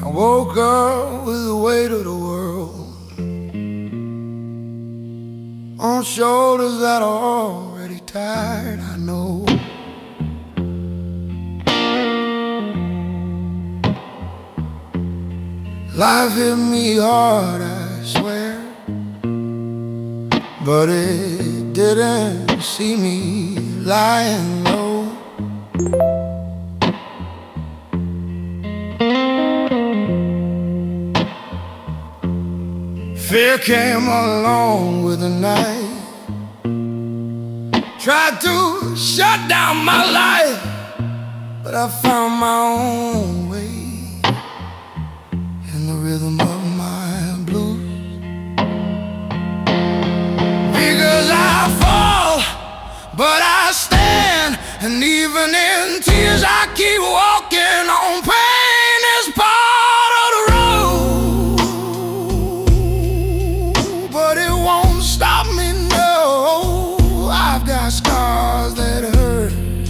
I woke up with the weight of the world on shoulders that are already tired, I know. Life hit me hard, I swear, but it didn't see me lying low. Fear came along with the night, tried to shut down my life, but I found my own way in the rhythm of my blues. Because I fall, but I stand, and even in tears I keep walking on. Pain is part of the road, but it won't stop me, no. I've got scars that hurt,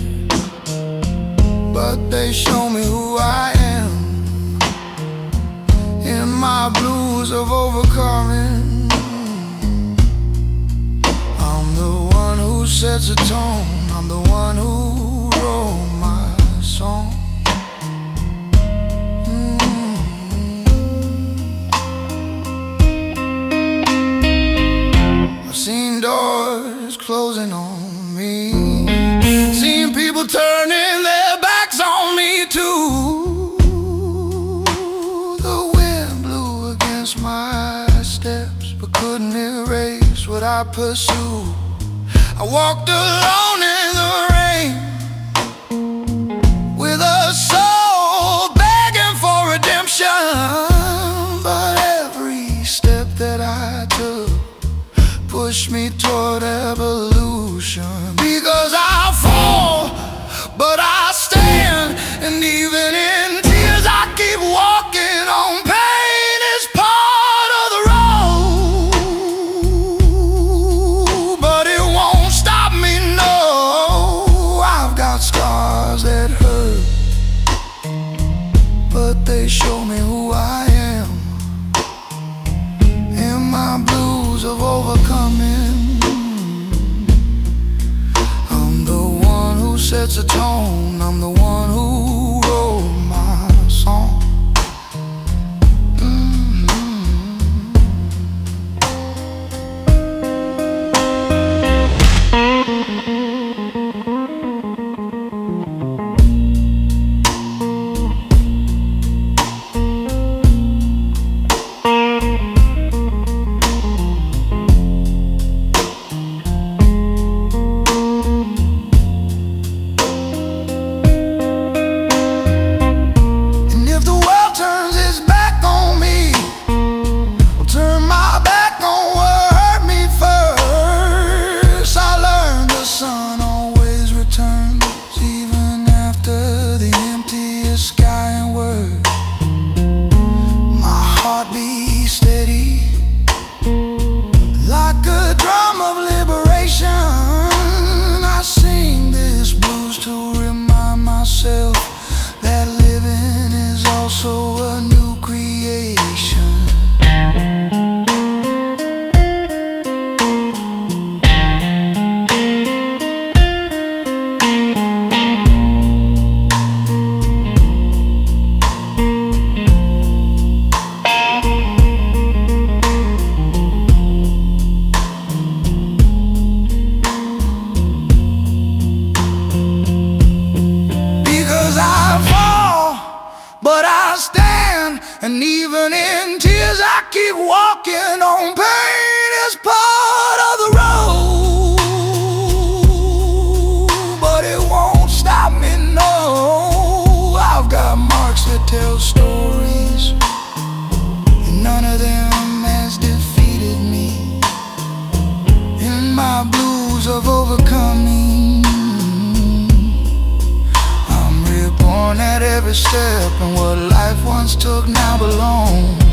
but they show me who I am. In my blues of overcoming, I'm the one who sets a tone, I'm the one who wrote my song. I've seen doors closing on me, seen people turning their backs on me too. The wind blew against my steps, but couldn't erase what I pursued. I walked alone in the rain, with a soul begging for redemption. But every step that I took pushed me toward evolution. Because I fall, but I stand, and even in tears I keep walking on. Pain is part of the road, but it won't stop me, no. I've got scars that hurt, but they show me who I am. In my blues of overcoming, I'm the one who sets a tone, I'm the one who wrote my song. That living is also a new creation. But I stand, and even in tears I keep walking on. Pain is part of the road, but it won't stop me, no. I've got marks that tell stories, and none of them has defeated me. In my blues of overcoming, at every step, and what life once took now belongs.